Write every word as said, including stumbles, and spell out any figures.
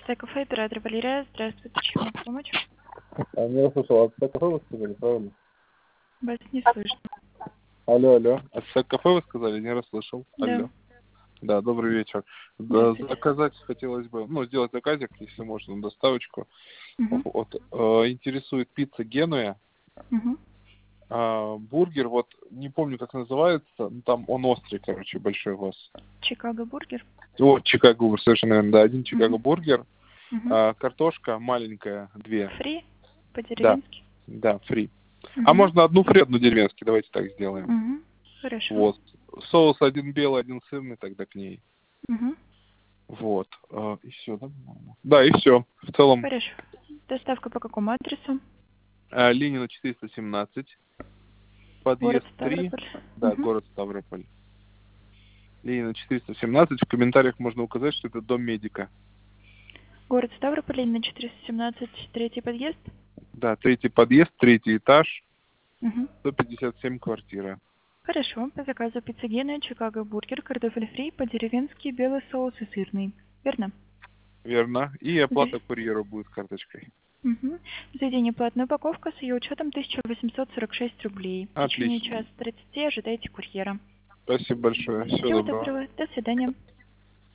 Кафе, оператор Валерия. Здравствуйте, чем могу помочь? А, не расслышал. От кафе вы сказали, правильно? Вас не слышно. Алло, алло. От кафе вы сказали? Не расслышал. Да. Алло. Да, добрый вечер. Да, Здравствуйте. заказать хотелось бы, ну, сделать заказик, если можно, на доставочку. Угу. Вот, э, интересует пицца Генуя. Угу. А, бургер, вот, не помню, как называется, ну, там он острый, короче, большой у вас. Чикаго бургер. О, Чикаго бургер, совершенно верно, да, один Чикаго Угу. бургер. Угу. А, картошка маленькая, две. Фри Да, по-деревенски. да, фри. А Угу. можно одну фри, одну деревенский, давайте так сделаем. Угу. Хорошо. Вот. Соус один белый, один сырный, тогда к ней. Угу. Вот. А, и все, да? Да, и все. В целом, Хорошо. Доставка по какому адресу? а, Ленина четыреста семнадцать, Город подъезд три, Ставрополь. да, Угу. город Ставрополь. Ленина четыреста семнадцать, в комментариях можно указать, что это дом медика. Город Ставрополь, на четыреста семнадцать, третий подъезд. Да, третий подъезд, третий этаж, Угу. сто пятьдесят семь квартира. Хорошо. По заказу пицца Гена, Чикаго бургер, картофель фри, по-деревенски, белый соус и сырный. Верно? Верно. И оплата курьеру будет карточкой. Угу. Заведение платная упаковка с ее учетом тысяча восемьсот сорок шесть рублей. В течение Отлично. часа тридцати ожидайте курьера. Спасибо большое. Всего Всего доброго. доброго. До свидания.